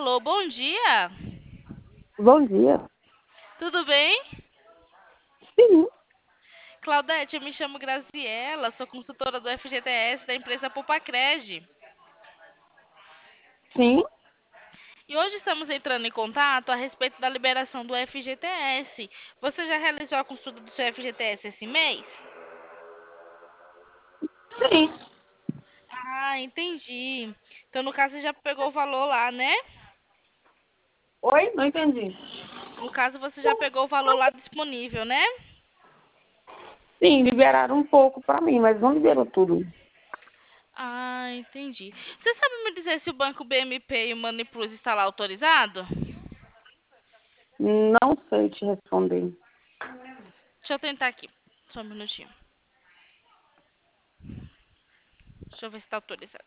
Alô, bom dia. Bom dia. Tudo bem? Sim, Claudete, eu me chamo Graziella, sou consultora do FGTS da empresa Pupacred. sim, E hoje estamos entrando em contato a respeito da liberação do FGTS. Você já realizou a consulta do seu FGTS esse mês? sim. Ah, entendi. Então, no caso, você já pegou o valor lá, né? Oi? Não entendi. No caso, você já pegou o valor lá disponível, né? Sim, liberaram um pouco para mim, mas não liberou tudo. Ah, entendi. Você sabe me dizer se o banco BMP e o Money Plus está lá autorizado? Não sei te responder. Deixa eu tentar aqui. Só um minutinho. Deixa eu ver se está autorizado.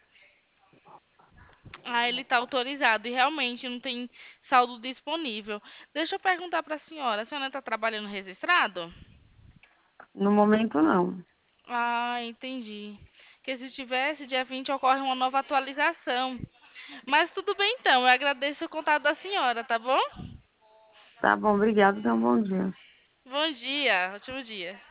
Ah, ele está autorizado e realmente não tem saldo disponível. Deixa eu perguntar para a senhora está trabalhando registrado? No momento, não. Ah, entendi. Porque se tivesse, dia 20 ocorre uma nova atualização. Mas tudo bem então, eu agradeço o contato da senhora, tá bom? Tá bom, obrigado. Tenha um bom dia. Bom dia, ótimo dia.